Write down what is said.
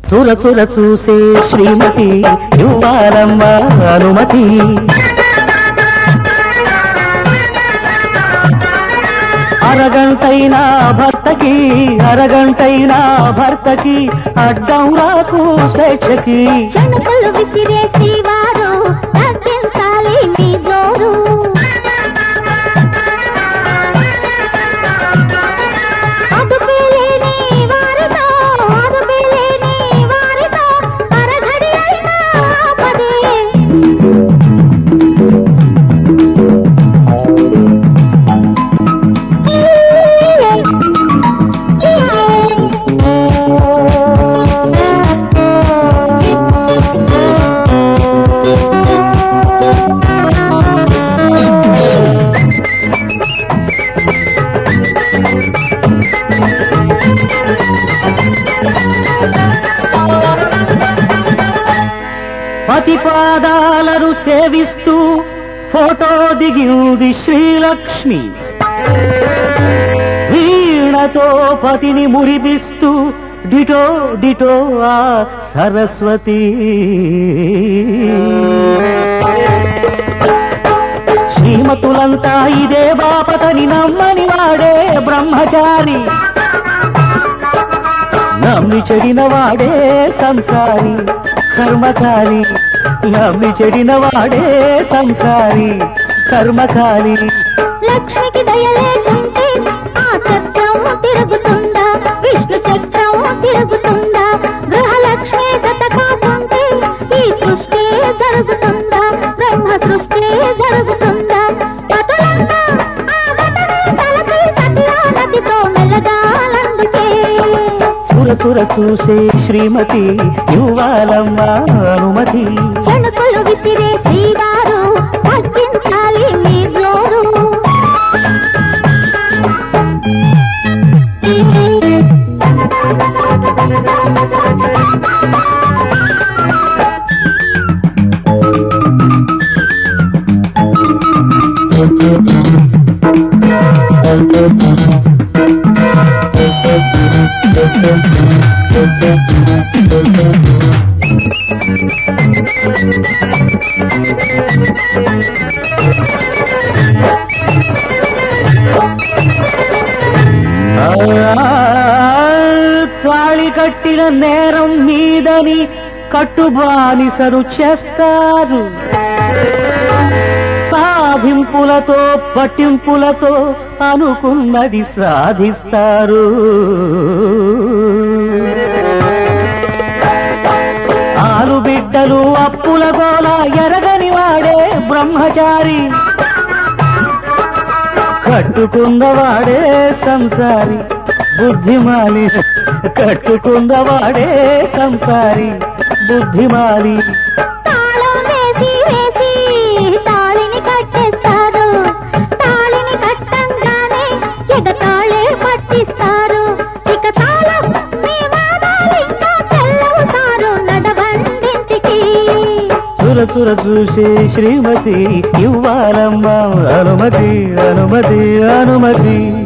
చుర చుర చూసే శ్రీమతి ఇవ్వాలమ్మ అనుమతి. అరగంటైనా భర్తకి అరగంటైనా భర్తకి అడ్డం రాకు స్వేచ్ఛకి. చెణుకులు విసిరేసి వారు తగ్గించాలి మీ జోరు. అదుపులేని వారితో అదుపులేని వారితో అరగడి అయినా ఆపదే. పతి పాదాలను సేవిస్తూ ఫోటో దిగింది శ్రీలక్ష్మి. వీణతో పతిని మురిపిస్తూ డిటో డిటో ఆ సరస్వతి. శ్రీమతులంతా ఇదే బాపతని నమ్మని వాడే బ్రహ్మచారి. నమ్మి చెడిన వాడే సంసారి కర్మకారి. నమ్మి చెడిన వాడే సంసారి కర్మకారి. లక్ష్మికి దయలేకుంటే ఆ చక్రం తిరుగుతుందా? విష్ణు చక్రం తిరుగుతుందా? గృహలక్ష్మి జత కాకుంటే ఈ సృష్టి జరుగుతుందా? బ్రహ్మ సృష్టి జరుగుతుందా? పతులంతా ఆ మతనే తలపి సత్యానతితో మెల్లగాలందుకే. సుర సుర చూసే శ్రీమతి ఇవ్వాలమ్మ అనుమతి. చెణుకులు విసిరే శ్రీవారు తగ్గించాలి మీ జోరు. తాళి కట్టిన నేరం మీదని కట్టుబానిసరు చేస్తారు. సాధింపులతో పట్టింపులతో అనుకున్నది సాధిస్తారు. ఆలుబిడ్డలు అప్పుల గోల ఎరగని వాడే బ్రహ్మచారి. కట్టుకున్నవాడే సంసారి బుద్ధిమాలి. కట్టుకున్నవాడే సంసారి బుద్ధిమాలి. తాళం వేసి వేసి తాళిని కట్టేస్తారు. తాళిని కట్టంగానే ఎగతాళే పట్టిస్తారు. ఇక తాళం మీ వాదాలు ఇంకా చెల్లవుతారు నడవండింటికి. చుర చుర చూసే శ్రీమతి ఇవ్వాలమ్మ అనుమతి అనుమతి అనుమతి.